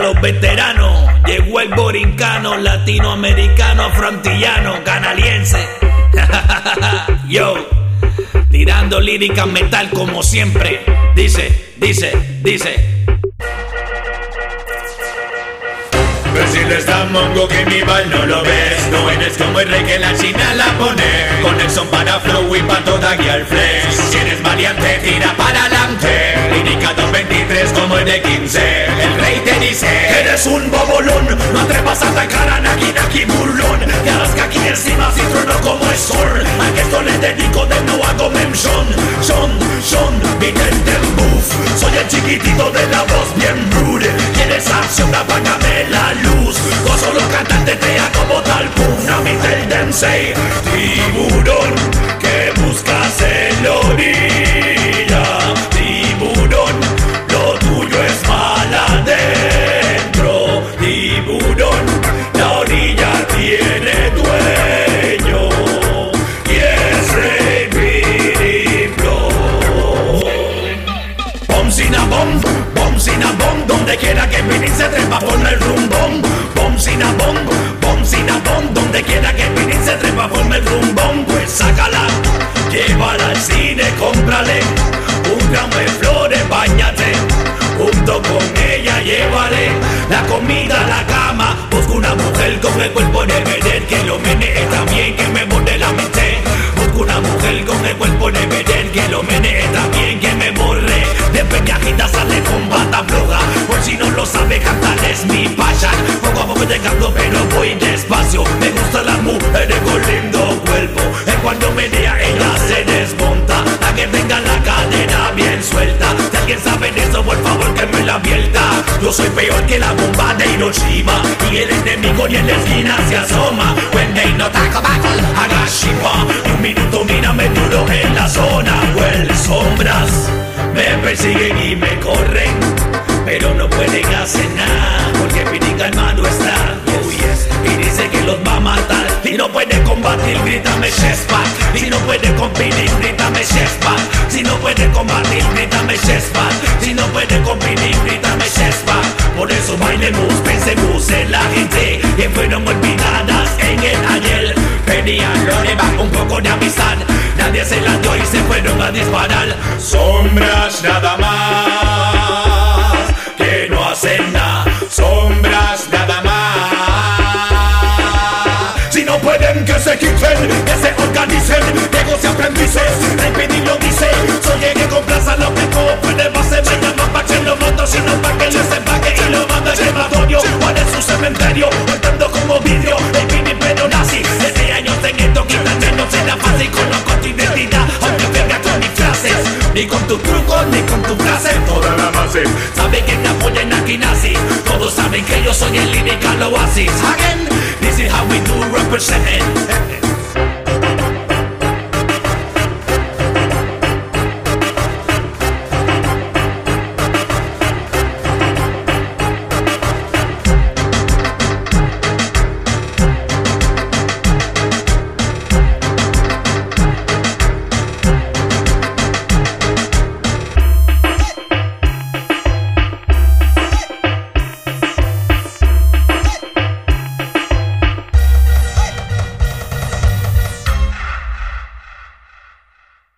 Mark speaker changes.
Speaker 1: los veteranos. Llegó el borincano, latinoamericano, afroantillano, canaliense. Yo, tirando lírica metal como siempre. Dice.
Speaker 2: Pero si les da mongo que mi bal no lo ves, no eres como el rey que la China la pone. Conexión para flow y pa' toda guía al flex. Si eres valiente, tira para adelante. Lírica 223 como el de 15. El rey te dice:
Speaker 1: eres un bobolón, no atrevas a atacar a Naki burlón. Que harás que aquí encima si trueno como el sol. A que esto le dedico de no hago mention. Son, vidente en buff. Soy el chiquitito de la voz bien rude. ¿Quieres acción? Apágame la luz. O solo cantante te hago tal puff. No me tell them say, tiburón, que buscas en la orilla. Tiburón, lo tuyo es mal adentro. Tiburón, la orilla tiene dueño. Y es Rey Piriplo. Bom sinabom, donde quiera que Pini se trepa forma el rumbón. Bom sinabom, donde quiera que Pini se trepa forma el rumbón. Pues sácala, llévala al cine, cómprale un ramo de flores, báñate. Junto con ella llévale la comida a la cama. Busco una mujer con el cuerpo de Medel, que lo menee también, que me borre la mente. Busco una mujer con el cuerpo de Medel, que lo menee también, que me borre. De peñajita sale con bata floja, por si no lo sabe cantar es mi passion. Poco a poco te canto pero voy despacio. Me gustan las mujeres con lindo cuerpo. En cuanto menea ella se desmonta. A que tenga la cadera bien suelta. Si alguien sabe de eso, por favor que me la abierta. Yo soy peor que la bomba de Hiroshima, y el enemigo ni en la esquina se asoma. When they no talk about Agashipa. Y un minuto mírame duro en la zona. Well, sombras me persiguen y me corren, pero no pueden hacer nada, porque Pini calmado está. Oh yes. Y dice que los va a matar. Y no puede combatir, grítame chestback. Si no puede competir, grítame chestback. Si no puede combatir, grítame chestback. Si no puede competir, grítame chestback. Por eso bailemos, pensemos en la gente que fueron olvidadas en el ayer. Pedían un poco de amistad, nadie se las dio y se fueron a disparar.
Speaker 2: Sombras nada más,
Speaker 1: que no hacen nada.
Speaker 2: sombras nada más.
Speaker 1: Si no pueden, que se quiten, que se organicen, negocios aprendices. El Pini lo dice, soy el que complaza lo que puede base. Me llaman pa' que lo monto, sino pa' que les empaque y lo manda al crematorio o en su cementerio, voltando como vidrio. El Pini pero nazi, desde años en esto, quítate, no será fácil. Conozco tu identidad, aunque venga con mis frases. Ni con tus trucos, ni con tus frases.
Speaker 2: Toda la base
Speaker 1: sabe que me apoyan aquí nazi. Todos saben que yo soy el lyrical oasis. Again, this is how we do representing.